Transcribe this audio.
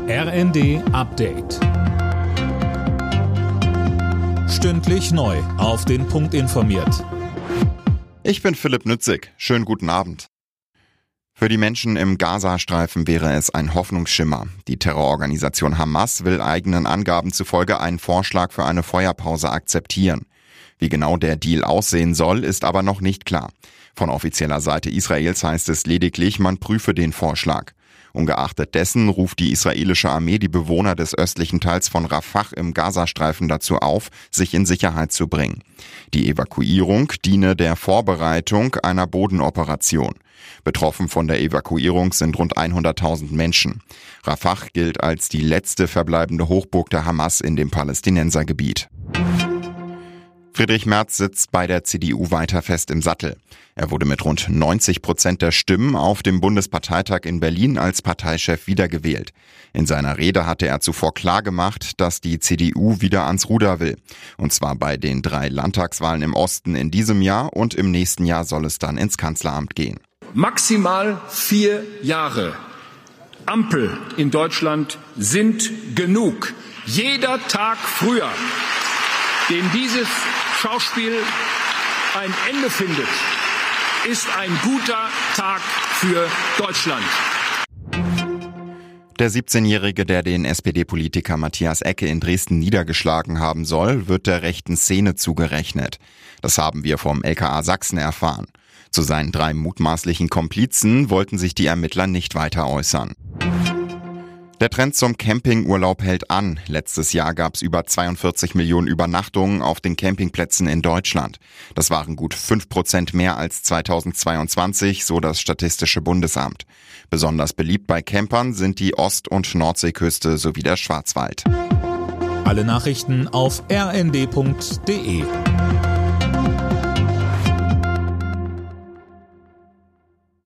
RND Update. Stündlich neu auf den Punkt informiert. Ich bin Philipp Nützig. Schönen guten Abend. Für die Menschen im Gazastreifen wäre es ein Hoffnungsschimmer. Die Terrororganisation Hamas will eigenen Angaben zufolge einen Vorschlag für eine Feuerpause akzeptieren. Wie genau der Deal aussehen soll, ist aber noch nicht klar. Von offizieller Seite Israels heißt es lediglich, man prüfe den Vorschlag. Ungeachtet dessen ruft die israelische Armee die Bewohner des östlichen Teils von Rafah im Gazastreifen dazu auf, sich in Sicherheit zu bringen. Die Evakuierung diene der Vorbereitung einer Bodenoperation. Betroffen von der Evakuierung sind rund 100.000 Menschen. Rafah gilt als die letzte verbleibende Hochburg der Hamas in dem Palästinensergebiet. Friedrich Merz sitzt bei der CDU weiter fest im Sattel. Er wurde mit rund 90% der Stimmen auf dem Bundesparteitag in Berlin als Parteichef wiedergewählt. In seiner Rede hatte er zuvor klargemacht, dass die CDU wieder ans Ruder will. Und zwar bei den 3 Landtagswahlen im Osten in diesem Jahr und im nächsten Jahr soll es dann ins Kanzleramt gehen. Maximal 4 Jahre Ampel in Deutschland sind genug. Jeder Tag früher, den dieses Schauspiel ein Ende findet, ist ein guter Tag für Deutschland. Der 17-Jährige, der den SPD-Politiker Matthias Ecke in Dresden niedergeschlagen haben soll, wird der rechten Szene zugerechnet. Das haben wir vom LKA Sachsen erfahren. Zu seinen 3 mutmaßlichen Komplizen wollten sich die Ermittler nicht weiter äußern. Der Trend zum Campingurlaub hält an. Letztes Jahr gab es über 42 Millionen Übernachtungen auf den Campingplätzen in Deutschland. Das waren gut 5% mehr als 2022, so das Statistische Bundesamt. Besonders beliebt bei Campern sind die Ost- und Nordseeküste sowie der Schwarzwald. Alle Nachrichten auf rnd.de.